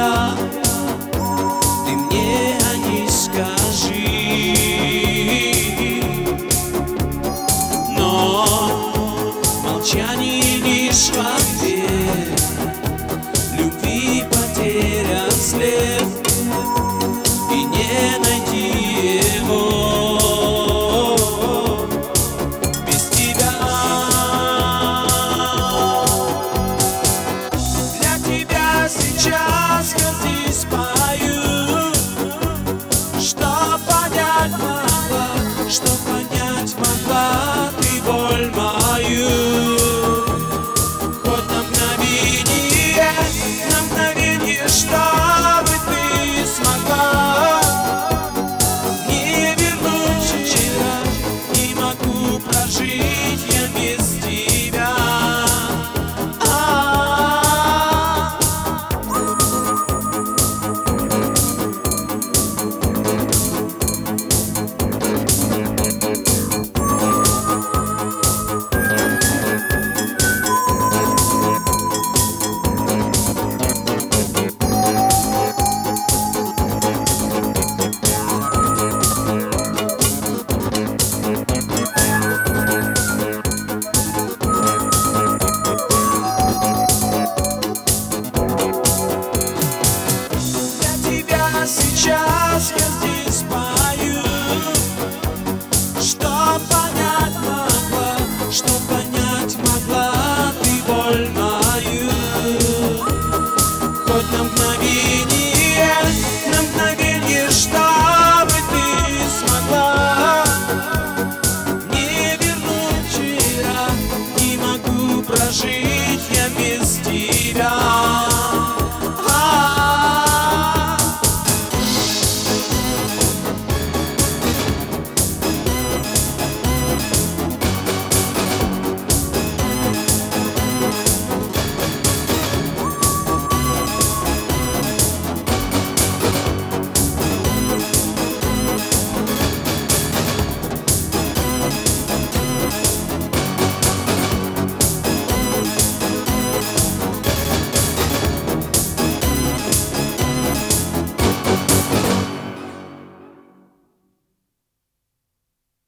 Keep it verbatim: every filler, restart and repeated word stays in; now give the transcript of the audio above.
тебя, ты мне о ней скажи. Но молчание лишь в ответ, любви потерян след, и не найти его без тебя. Для тебя сейчас я здесь пою, что понять могла, что понять могла ты боль мою. Хоть на мгновение, на мгновение, чтобы ты смогла не вернуть вчера, не могу прожить я без тебя. Сейчас я здесь пою, что понять могла, что понять могла ты боль мою. Хоть на мгновение